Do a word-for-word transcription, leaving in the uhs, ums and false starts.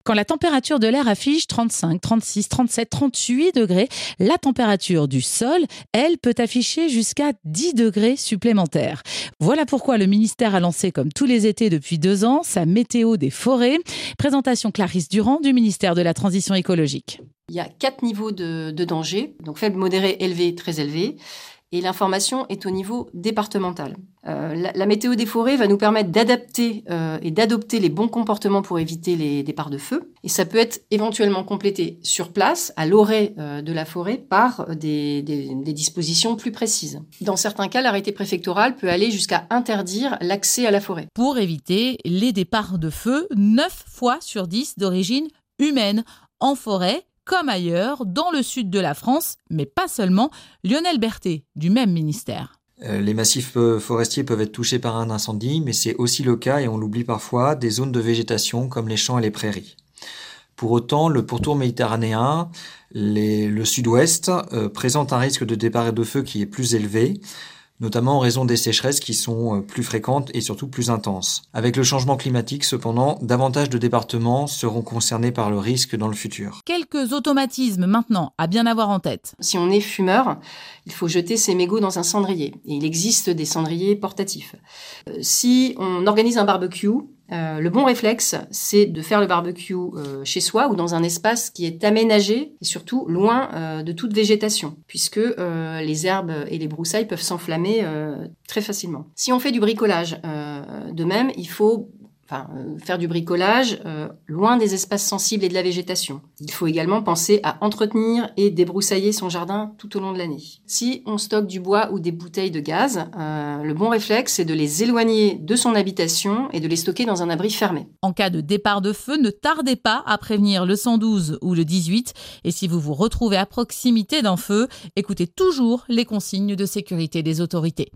Quand la température de l'air affiche trente-cinq, trente-six, trente-sept, trente-huit degrés, la température du sol, elle, peut afficher jusqu'à dix degrés supplémentaires. Voilà pourquoi le ministère a lancé, comme tous les étés depuis deux ans, sa météo des forêts. Présentation Clarisse Durand du ministère de la Transition écologique. Il y a quatre niveaux de, de danger, donc faible, modéré, élevé, très élevé. Et l'information est au niveau départemental. Euh, la, la météo des forêts va nous permettre d'adapter euh, et d'adopter les bons comportements pour éviter les départs de feu. Et ça peut être éventuellement complété sur place, à l'orée euh, de la forêt, par des, des, des dispositions plus précises. Dans certains cas, l'arrêté préfectoral peut aller jusqu'à interdire l'accès à la forêt. Pour éviter les départs de feu, neuf fois sur dix d'origine humaine, en forêt, comme ailleurs, dans le sud de la France, mais pas seulement. Lionel Berthet, du même ministère. Les massifs forestiers peuvent être touchés par un incendie, mais c'est aussi le cas, et on l'oublie parfois, des zones de végétation comme les champs et les prairies. Pour autant, le pourtour méditerranéen, les, le sud-ouest, euh, présente un risque de départ de feu qui est plus élevé, notamment en raison des sécheresses qui sont plus fréquentes et surtout plus intenses. Avec le changement climatique, cependant, davantage de départements seront concernés par le risque dans le futur. Quelques automatismes maintenant à bien avoir en tête. Si on est fumeur, il faut jeter ses mégots dans un cendrier. Et il existe des cendriers portatifs. Euh, si on organise un barbecue, Euh, le bon réflexe, c'est de faire le barbecue euh, chez soi ou dans un espace qui est aménagé et surtout loin euh, de toute végétation, puisque euh, les herbes et les broussailles peuvent s'enflammer euh, très facilement. Si on fait du bricolage, euh, de même, il faut Enfin, euh, faire du bricolage euh, loin des espaces sensibles et de la végétation. Il faut également penser à entretenir et débroussailler son jardin tout au long de l'année. Si on stocke du bois ou des bouteilles de gaz, euh, le bon réflexe, c'est de les éloigner de son habitation et de les stocker dans un abri fermé. En cas de départ de feu, ne tardez pas à prévenir le cent douze ou le dix-huit. Et si vous vous retrouvez à proximité d'un feu, écoutez toujours les consignes de sécurité des autorités.